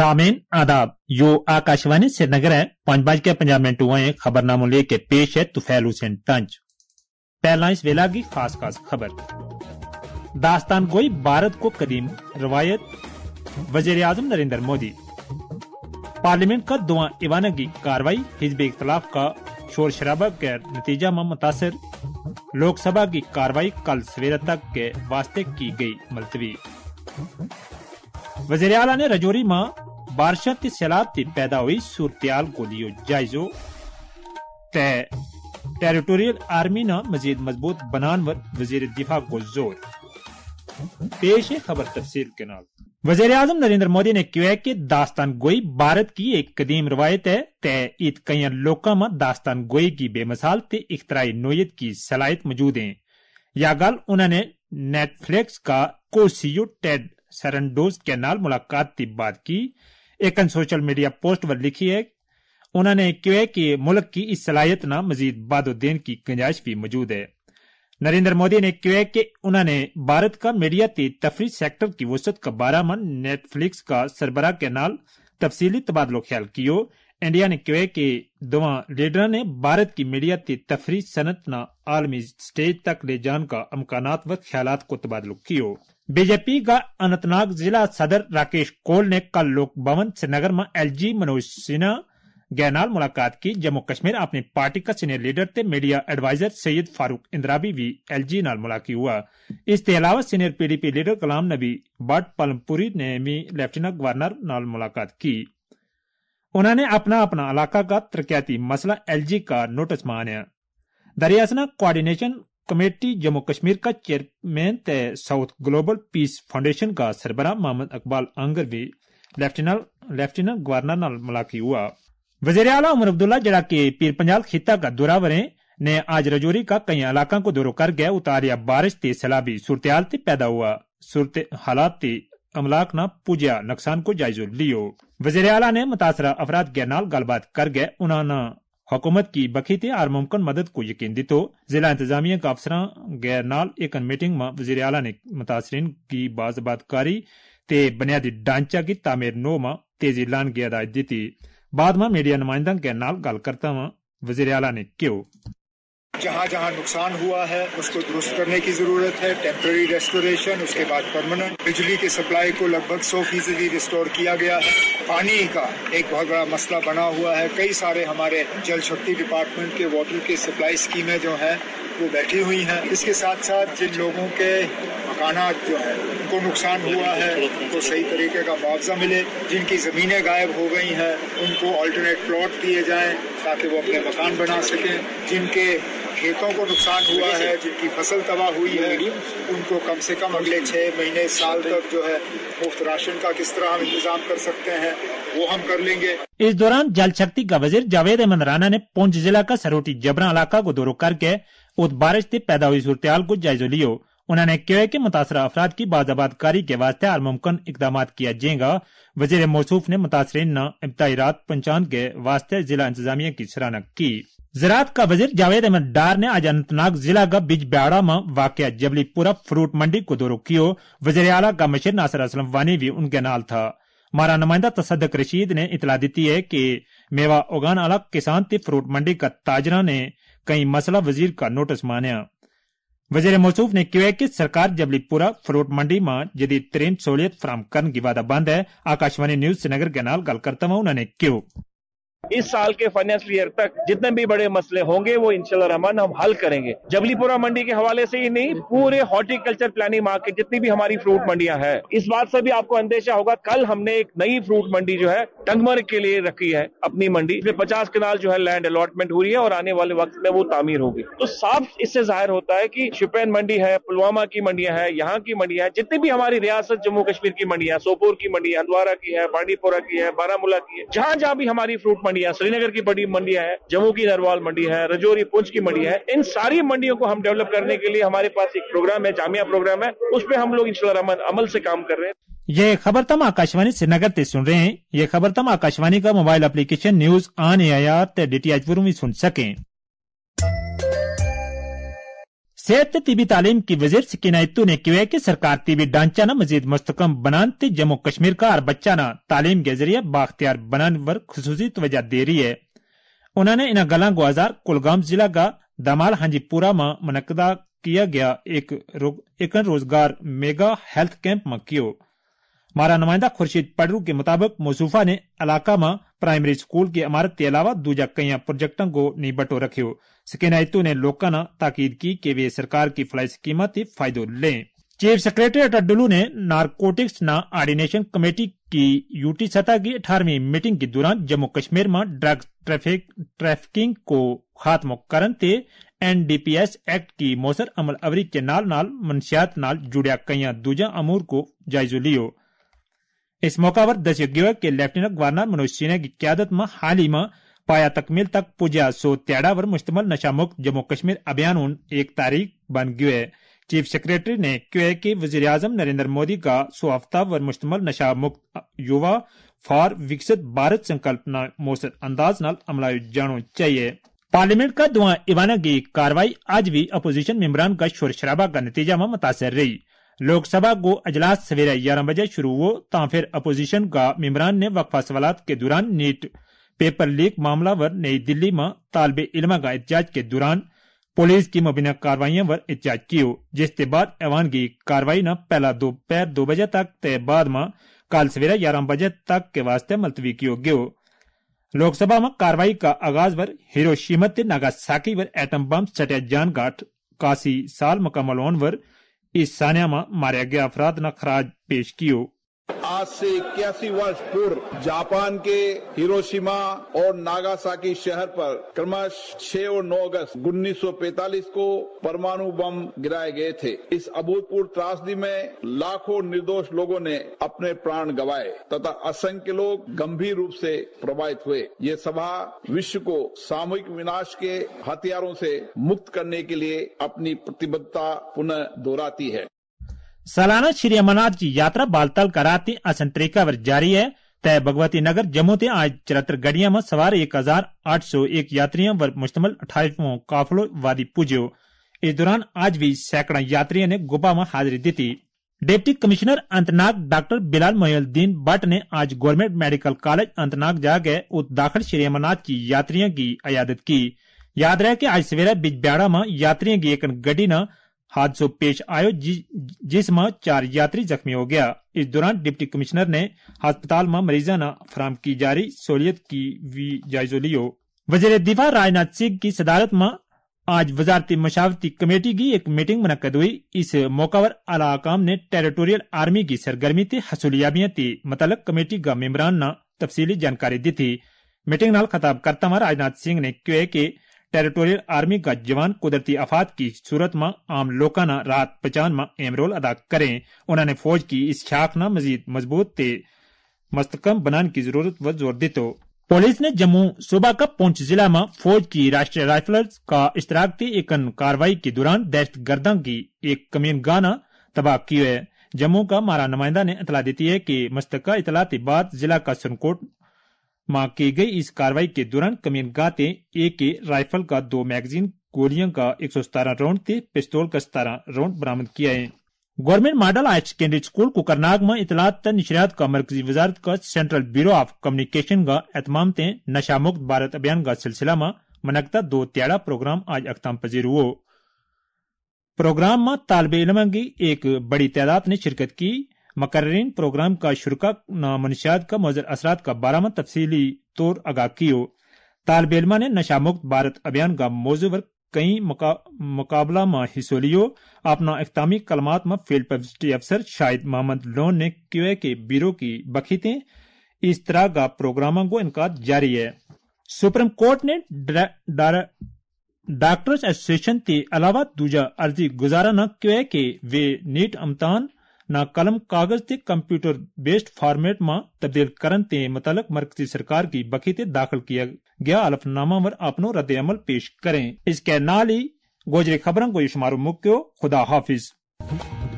सामीन आदाब, यो आकाशवाणी श्रीनगर है। 5:50 हुए हैं। खबरनामों लेके पेश है तुफैल हुसैन टंच। पहला इस वेला की खास खास खबर। दास्तान गोई भारत को कदीम रवायत, वजीर आजम नरेंद्र मोदी। पार्लियामेंट का दुआ ईवाना की कार्रवाई, हिजब इख्तलाफ का शोर शराबा के नतीजा में मुतासर। लोकसभा की कार्रवाई कल सवेरे तक के वास्ते की गई मुलतवी। वजीर आला ने रजौरी में बारिशों की सैलाब की पैदा हुई सूरत को लियो जायजो। टेरिटोरियल आर्मी ने मजीद मजबूत बनान वर वजीर दिफा को जोर। पेश है खबर तफसील के नाल। वजीर आजम नरेंद्र मोदी ने कहा कि दास्तान गोई भारत की एक कदीम रवायत है। तय इत कई लोगों में दास्तान गोई की बेमिसाल ते इख्तराई नोयत की सलाहियत मौजूद है। यह गल उन्होंने नेटफ्लिक्स का को सीईओ टेड सरनडोज के नाल मुलाकात की बात की। एक सोशल मीडिया पोस्ट पर लिखी है। उन्होंने कहा कि मुल्क की इस सलाहियत न मजीद बादोदेन की गुंजाइश भी मौजूद है। नरेंद्र मोदी ने कहा कि उन्होंने भारत का मीडिया की तफरी सेक्टर की वसत का बारे में नेटफ्लिक्स का सरबराह के नाल तफसीली तबादलो ख्याल कियो। इंडिया ने कहा कि दोवां लीडर ने भारत की मीडिया की तफरी सनत न आलमी स्टेज तक ले जाने का अमकानात व ख्यालात को तबादलो कियो। बीजेपी का अनंतनाग जिला सदर राकेश कोल ने कल लोक भवन श्रीनगर में एलजी मनोज सिन्हा गैनाल मुलाकात की। जम्मू कश्मीर अपनी पार्टी का सीनियर लीडर ते मीडिया एडवाइजर सैयद फारूक इंद्राबी भी एलजी नाल मुलाकी हुआ। इसके अलावा senior PDP leader Ghulam Nabi Bhatt पालमपुरी ने भी लेफ्टिनेंट गवर्नर नाल मुलाकात की। उन्होंने अपना अपना इलाका का तरक्याती मसला एलजी का नोटिस मांगा। दरियासना कोऑर्डिनेशन कमेटी जम्मू कश्मीर का चेयरमैन ते साउथ ग्लोबल पीस फाउंडेशन का सरबराह मोहम्मद इकबाल अंगर भी लेफ्टिनेंट गवर्नर नाल मुलाकी हुआ। वजीर आला उमर अब्दुल्ला जड़ा के पीर पंजाल खिता का दौरा वरें ने आज रजौरी का कई इलाकों को दौरा कर गया। उतारिया बारिश ते सैलाबी सूरत ते पैदा हुआ सूरत हालात ते अमलाक ना पूजा नुकसान को जायजा लियो। वजीर आला ने मुतासरा अफराद के नाल गलबात कर गए। उन्होंने हुकूमत की बखी ते हर मुमकिन मदद को यकीन दी। तो जिला इंतजामिया का अफसरां गैर नाल एक मीटिंग में वजीर आला ने मुतासरीन की बाज़बातकारी ते बुनियादी ढांचा की तामीर नो में तेजी लाने की हिदायत दी थी। बाद में मीडिया नुमाइंदों के नाल गल करता हुआ वजीर आला ने क्यों जहाँ जहाँ नुकसान हुआ है उसको दुरुस्त करने की जरूरत है। टेम्पररी रेस्टोरेशन, उसके बाद परमानेंट। बिजली की सप्लाई को लगभग 100% रिस्टोर किया गया है। पानी का एक बहुत बड़ा मसला बना हुआ है। कई सारे हमारे जल शक्ति डिपार्टमेंट के वाटर की सप्लाई स्कीमें जो है वो बैठी हुई हैं। इसके साथ साथ जिन लोगों के मकानात जो है उनको नुकसान हुआ है उनको सही तरीके का मुआवजा मिले। जिनकी जमीनें गायब हो गई हैं उनको अल्टरनेट प्लॉट दिए जाएं ताकि वो अपने मकान बना सकें। जिनके खेतों को नुकसान हुआ है, जिनकी फसल तबाह हुई है, उनको कम से कम अगले 6 महीने साल तक जो है मुफ्त राशन का किस तरह हम इंतजाम कर सकते हैं वो हम कर लेंगे। इस दौरान जल शक्ति का वजीर जावेद अहमद राणा ने पुंछ जिला का सरोटी जबरा इलाका को दौरा करके उस बारिश से पैदा हुई सूरत को जायजा लियो। उन्होंने कहा कि मुतासरा अफराद की बाज़ाबातकारी के वास्ते हर मुमकिन इकदाम किया जाएगा। वजीर मौसूफ ने मुतासरीन न इब्तदाई रात पहुंचाने के वास्ते जिला इंतजामिया की सराहना की। ज़राअत का वजीर जावेद अहमद डार ने आज अनंतनाग जिला का बिजब्याड़ा में वाक़या जबलीपुरा फ्रूट मंडी को दौरा कियो। वजीर आला का मशीर नासिर असलम वानी भी उनके नाल था। हमारा नुमाइंदा तसद्दुक रशीद ने इतला दी है कि मेवा उगान वाला किसान ते फ्रूट मंडी का ताजरा ने कई मसला वजीर का नोटिस माना। वजीर मौसूफ ने कहा कि सरकार जबलीपुरा फ्रूट मंडी में जदीद तरीन सहूलियत फराम करने की वादा बंद है। आकाशवाणी न्यूज श्रीनगर के नाल गल करता हुआ उन्होंने क्यों इस साल के फाइनेंशियल ईयर तक जितने भी बड़े मसले होंगे वो इंशाल्लाह रहमान हम हल करेंगे। जबलीपुरा मंडी के हवाले से ही नहीं, पूरे हॉर्टिकल्चर प्लानिंग मार्केट जितनी भी हमारी फ्रूट मंडियां हैं, इस बात से भी आपको अंदेशा होगा। कल हमने एक नई फ्रूट मंडी जो है टंगमर के लिए रखी है अपनी मंडी, इसमें 50 कनाल जो है लैंड अलॉटमेंट हुई है और आने वाले वक्त में वो तामीर होगी। तो साफ इससे जाहिर होता है कि शुपैन मंडी है, पुलवामा की मंडियां है, यहाँ की मंडियां है, जितनी भी हमारी रियासत जम्मू कश्मीर की मंडियां, सोपोर की मंडी, हंदवारा की है, बांडीपोरा की है, बारामूला की है, जहां जहां भी हमारी फ्रूट मंडियां, श्रीनगर की बड़ी मंडियां है, जम्मू की नरवाल मंडी है, रजौरी पुंछ की मंडी है, इन सारी मंडियों को हम डेवलप करने के लिए हमारे पास एक प्रोग्राम है, जामिया प्रोग्राम है, उस पर हम लोग इंशाल्लाह रहमान अमल से काम कर रहे हैं। ये खबर तम आकाशवाणी श्रीनगर ते सुन रहे हैं। ये खबर तम आकाशवाणी का mobile application news on AIR ते डीटीएच पर भी सुन सकें। صحت طبی تعلیم کی وزیر سکینہ اتو نے کہا کہ سرکار طبی ڈھانچہ نہ مزید مستحکم بنانے جموں کشمیر کا ہر بچہ نہ تعلیم کے ذریعے بااختیار بنانے پر خصوصی توجہ دے رہی ہے. انہوں نے ان گلاں گوازار کلگام ضلع کا دمال ہانجی پورا میں منعقدہ کیا گیا ایک روزگار میگا ہیلتھ کیمپ میں کیو. ہمارا نمائندہ خورشید پڈرو کے مطابق موصوفہ نے علاقہ میں پرائمری اسکول کی عمارت کے علاوہ دوجا کئی پروجیکٹوں کو نیبٹو رکھو. سکینہ اتو نے لوگوں نے تاکید کی کہ وہ سرکار کی فلاحی اسکیمات فائدہ لیں. چیف سیکریٹری ڈڈلو نے نارکوٹکس نا آرڈینیشن کمیٹی کی یوٹی سطح کی 18ویں میٹنگ کے دوران جموں کشمیر میں ڈرگ ٹریفکنگ کو خاتمہ کرنے NDPS ایکٹ کی موثر عمل آوری کے نال منشیات نال جڑیا کئی دوجا امور کو جائزہ لیو. اس موقع پر دسیا گیا کہ لیفٹیننٹ گورنر منوج سنہا کی قیادت میں حال ہی میں پایا تکمیل تک پجا 100 تیڑا پر مشتمل نشہ مکت جموں کشمیر ابھیان ایک تاریخ بن گیا ہے. چیف سیکریٹری نے کہا کہ وزیر اعظم نریندر مودی کا 100 ہفتہ پر مشتمل نشہ مکت یووا فار وکست بھارت سنکلپنا موثر انداز نال عمل جانو چاہیے. پارلیمنٹ کا دواں ایوانہ کی کاروائی آج بھی اپوزیشن ممبران کا شور شرابہ کا نتیجہ میں متاثر رہی. لوک سبھا کو اجلاس سویرے 11 بجے شروع ہو تاں پھر اپوزیشن کا ممبران نے وقفہ سوالات کے دوران نیٹ پیپر لیک معاملہ پر نئی دلی میں طالب علم کا احتجاج کے دوران پولیس کی مبینہ کاروائیوں پر احتجاج کیو، جس کے بعد ایوان کی کاروائی نہ پہلا دوپہر 2 بجے تک تے بعد میں کل سویرے 11 بجے تک کے واسطے ملتوی کیو گیو. لوک سبھا میں کاروائی کا آغاز پر ہیروشیما تے ناگاساکی پر ایٹم بم سٹیا جان گاٹھ 81 سال مکمل ہونے پر اس سانیہ میں مارے گئے افراد نے خراج پیش کیو. آج سے 81 वर्ष पूर्व जापान के हिरोशिमा और नागासाकी शहर पर क्रमश 6 और 9 अगस्त 1945 को परमाणु बम गिराए गए थे. इस अभूतपूर्व त्रासदी में लाखों निर्दोष लोगों ने अपने प्राण गंवाए तथा असंख्य लोग गंभीर रूप से प्रभावित हुए. ये सभा विश्व को सामूहिक विनाश के हथियारों से मुक्त करने के लिए अपनी प्रतिबद्धता पुनः दोहराती है. سالانہ شری امرناتھ کی یاترا بالتل کراتی آسان طریقہ پر جاری ہے. تے بھگوتی نگر جموں تے آج 74 گاڑیاں میں سوار 1801 یاتریوں پر مشتمل 28واں قافلہ وادی پہنچو. اس دوران آج بھی سینکڑا یاتریوں نے گوبا میں حاضری دی تھی. ڈپٹی کمشنر انت ناگ doctor Bilal Mohi Uddin but نے آج گورنمنٹ میڈیکل کالج انت ناگ جا گئے اور داخل شری امرناتھ کی یاتریوں کی عیادت کی. یاد رہے کہ آج سویرے بجبیاڑا میں یاتریوں کی ایک گڈی نہ حادثہ پیش آئے جس میں 4 یاتری زخمی ہو گیا. اس دوران ڈپٹی کمشنر نے ہسپتال میں مریضوں نے فراہم کی جاری سہولیت کی بھی جائزہ لیو. وزیر دفاع راجناتھ سنگھ کی صدارت میں آج وزارتی مشاورتی کمیٹی کی ایک میٹنگ منعقد ہوئی. اس موقع پر اعلی حکام نے ٹیریٹوریل آرمی کی سرگرمی تے حصولیابیاں تے متعلق کمیٹی کا ممبران نے تفصیلی جانکاری دی تھی. میٹنگ نال خطاب کرتا ہوا راجناتھ سنگھ نے کہا کہ ٹیریٹوریل آرمی کا جوان قدرتی آفات کی صورت میں عام لوگوں نے راحت بچان میں اہم رول ادا کریں. انہوں نے فوج کی اس شاخ نہ مزید مضبوط تے مستحکم بنانے کی ضرورت پر زور دیتا. پولیس نے جموں صوبہ کا پونچھ ضلع میں فوج کی راشٹریہ رائفلز کا اشتراک تھی ایک کاروائی کے دوران دہشت گردوں کی ایک کمین گاہ نہ تباہ کی ہے. جموں کا ہمارا نمائندہ نے اطلاع دیتی ہے کہ مستقل اطلاع کے بعد ضلع کا سنکوٹ میں کی گئی اس کاروائی کے دوران کمین گاہ تے ایک رائفل کا 2 میگزین، گولیاں کا 117 راؤنڈ تے پستول کا 17 راؤنڈ برآمد کیا ہے. Government model higher secondary school Kokernag میں اطلاعات تا نشریات کا مرکزی وزارت کا سینٹرل بیورو آف کمیونیکیشن کا اہتمام تے نشہ مکت بھارت ابھیان کا سلسلہ میں منعقدہ 2 تیڑا پروگرام آج اختتام پذیر ہوا. پروگرام میں طالب علموں کی ایک بڑی تعداد نے شرکت کی. مقررین پروگرام کا شرکا منشیات کا مضر اثرات کا بارے میں تفصیلی طور آگاہ کیو. طالب علموں نے نشہ مکت بھارت ابھیان کا موضوع پر کئی مقابلہ میں حصہ لیو. اپنا اختتامی کلمات میں فیلڈ پبلسٹی افسر شاہد محمد لون نے کہا کہ بیورو کی بخیتیں اس طرح کا پروگراموں کو انعقاد جاری ہے. سپریم کورٹ نے ڈاکٹرز ایسوسیشن کے علاوہ دوجا عرضی گزارا نہ کیا کہ وہ نیٹ امتحان نہ قلم کاغذ تے کمپیوٹر بیسڈ فارمیٹ میں تبدیل کرن تے متعلق مرکزی سرکار کی بخیتے داخل کیا گیا حلف نامہ پر اپنو رد عمل پیش کریں. اس کے نال ہی گوجری خبروں کو یہ شمار مکیو. خدا حافظ.